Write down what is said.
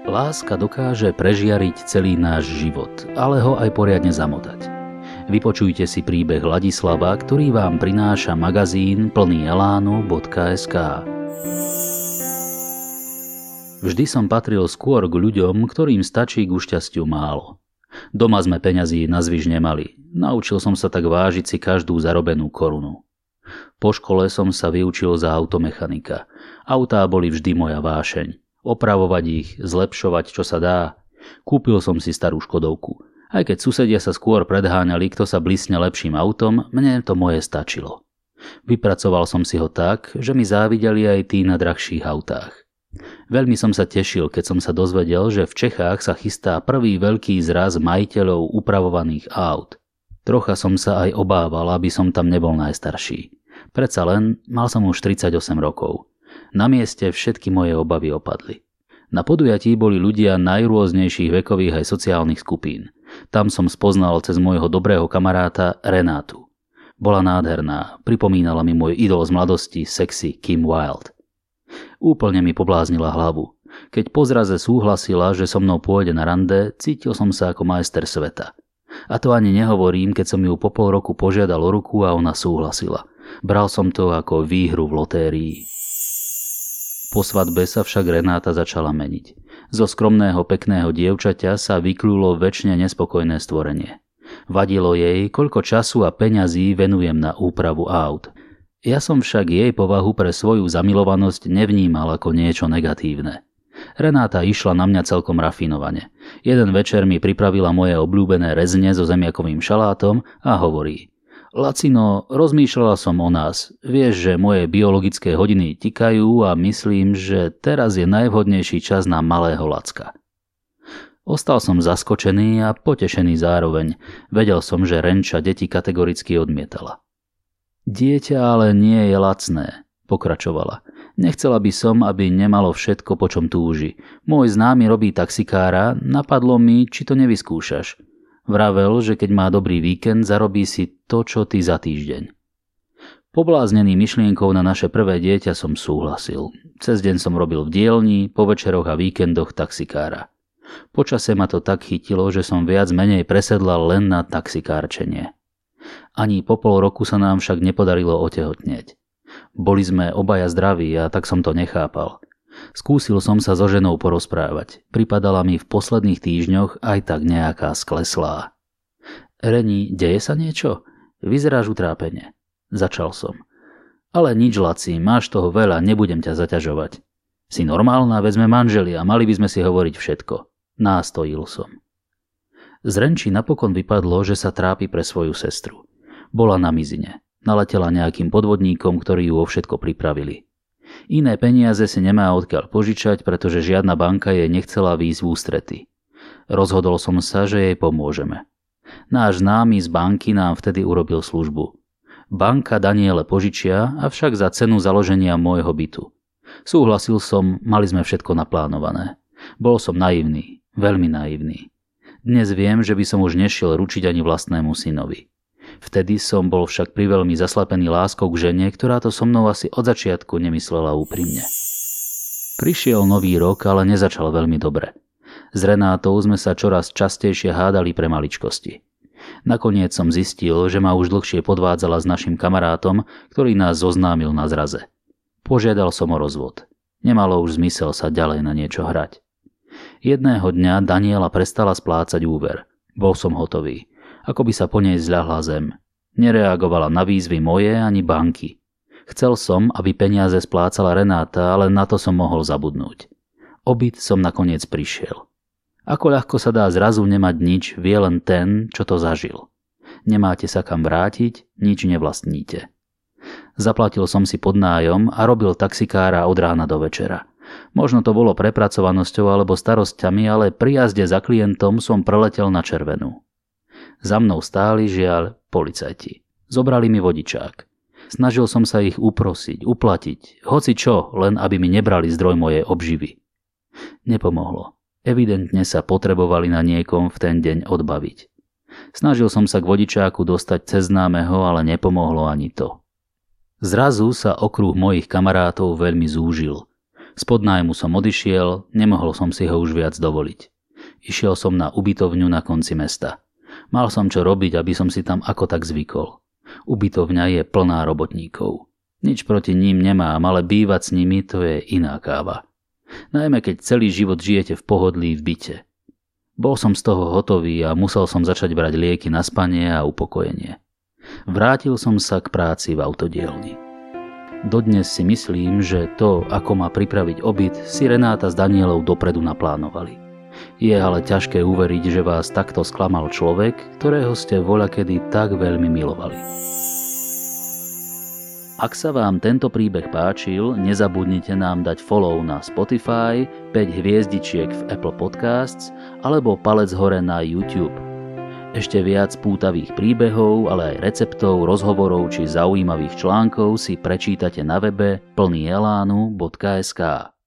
Láska dokáže prežiariť celý náš život, ale ho aj poriadne zamotať. Vypočujte si príbeh Ladislava, ktorý vám prináša magazín plný elánu.sk. Vždy som patril skôr k ľuďom, ktorým stačí k šťastiu málo. Doma sme peňazí nazvyš nemali. Naučil som sa tak vážiť si každú zarobenú korunu. Po škole som sa vyučil za automechanika. Autá boli vždy moja vášeň. Opravovať ich, zlepšovať, čo sa dá. Kúpil som si starú Škodovku. Aj keď susedia sa skôr predháňali, kto sa blísne lepším autom, mne to moje stačilo. Vypracoval som si ho tak, že mi závideli aj tí na drahších autách. Veľmi som sa tešil, keď som sa dozvedel, že v Čechách sa chystá prvý veľký zraz majiteľov upravovaných aut. Trocha som sa aj obával, aby som tam nebol najstarší. Predsa len mal som už 38 rokov. Na mieste všetky moje obavy opadli. Na podujatí boli ľudia najrôznejších vekových aj sociálnych skupín. Tam som spoznal cez môjho dobrého kamaráta Renátu. Bola nádherná, pripomínala mi môj idol z mladosti, sexy Kim Wilde. Úplne mi pobláznila hlavu. Keď po zraze súhlasila, že so mnou pôjde na rande, cítil som sa ako majster sveta. A to ani nehovorím, keď som ju po pol roku požiadal o ruku a ona súhlasila. Bral som to ako výhru v lotérii. Po svadbe sa však Renáta začala meniť. Zo skromného pekného dievčaťa sa vykľulo večne nespokojné stvorenie. Vadilo jej, koľko času a peňazí venujem na úpravu aut. Ja som však jej povahu pre svoju zamilovanosť nevnímal ako niečo negatívne. Renáta išla na mňa celkom rafinovane. Jeden večer mi pripravila moje obľúbené rezne so zemiakovým šalátom a hovorí: Lacino, rozmýšľala som o nás. Vieš, že moje biologické hodiny tikajú a myslím, že teraz je najvhodnejší čas na malého Lacka. Ostal som zaskočený a potešený zároveň. Vedel som, že Renča deti kategoricky odmietala. Dieťa ale nie je lacné, pokračovala. Nechcela by som, aby nemalo všetko, po čom túži. Môj známy robí taxikára, napadlo mi, či to nevyskúšaš. Vravel, že keď má dobrý víkend, zarobí si to, čo ty za týždeň. Pobláznený myšlienkou na naše prvé dieťa som súhlasil. Cez deň som robil v dielni, po večeroch a víkendoch taxikára. Počase ma to tak chytilo, že som viac menej presedlal len na taxikárčenie. Ani po pol roku sa nám však nepodarilo otehotnieť. Boli sme obaja zdraví a tak som to nechápal. Skúsil som sa so ženou porozprávať. Pripadala mi v posledných týždňoch aj tak nejaká skleslá. Reni, deje sa niečo? Vyzeráš utrápene. Začal som. Ale nič, Laci, máš toho veľa, nebudem ťa zaťažovať. Si normálna, veď sme manželi a mali by sme si hovoriť všetko. Nástojil som. Z Renči napokon vypadlo, že sa trápi pre svoju sestru. Bola na mizine. Naletela nejakým podvodníkom, ktorí ju o všetko pripravili. Iné peniaze si nemá odkiaľ požičať, pretože žiadna banka jej nechcela výjsť v ústrety. Rozhodol som sa, že jej pomôžeme. Náš známy z banky nám vtedy urobil službu. Banka Daniele požičia, avšak za cenu založenia môjho bytu. Súhlasil som, mali sme všetko naplánované. Bol som naivný, veľmi naivný. Dnes viem, že by som už nešiel ručiť ani vlastnému synovi. Vtedy som bol však priveľmi zaslepený láskou k žene, ktorá to so mnou asi od začiatku nemyslela úprimne. Prišiel nový rok, ale nezačal veľmi dobre. S Renátou sme sa čoraz častejšie hádali pre maličkosti. Nakoniec som zistil, že ma už dlhšie podvádzala s našim kamarátom, ktorý nás zoznámil na zraze. Požiadal som o rozvod. Nemalo už zmysel sa ďalej na niečo hrať. Jedného dňa Daniela prestala splácať úver. Bol som hotový. Ako by sa po nej zľahla zem. Nereagovala na výzvy moje ani banky. Chcel som, aby peniaze splácala Renáta, ale na to som mohol zabudnúť. O byt som nakoniec prišiel. Ako ľahko sa dá zrazu nemať nič, vie len ten, čo to zažil. Nemáte sa kam vrátiť, nič nevlastníte. Zaplatil som si podnájom a robil taxikára od rána do večera. Možno to bolo prepracovanosťou alebo starosťami, ale pri jazde za klientom som preletel na červenú. Za mnou stáli, žiaľ, policajti. Zobrali mi vodičák. Snažil som sa ich uprosiť, uplatiť, hoci čo, len aby mi nebrali zdroj mojej obživy. Nepomohlo. Evidentne sa potrebovali na niekom v ten deň odbaviť. Snažil som sa k vodičáku dostať cez známeho, ale nepomohlo ani to. Zrazu sa okruh mojich kamarátov veľmi zúžil. Z podnájmu som odišiel, nemohol som si ho už viac dovoliť. Išiel som na ubytovňu na konci mesta. Mal som čo robiť, aby som si tam ako tak zvykol. Ubytovňa je plná robotníkov. Nič proti ním nemám, ale bývať s nimi to je iná káva. Najmä keď celý život žijete v pohodlí v byte. Bol som z toho hotový a musel som začať brať lieky na spanie a upokojenie. Vrátil som sa k práci v autodielni. Dodnes si myslím, že to, ako má pripraviť obyd, si Renáta s Danielou dopredu naplánovali. Je ale ťažké uveriť, že vás takto sklamal človek, ktorého ste voľakedy tak veľmi milovali. Ak sa vám tento príbeh páčil, nezabudnite nám dať follow na Spotify, 5 hviezdičiek v Apple Podcasts alebo palec hore na YouTube. Ešte viac pútavých príbehov, ale aj receptov, rozhovorov či zaujímavých článkov si prečítate na webe plnyelánu.sk.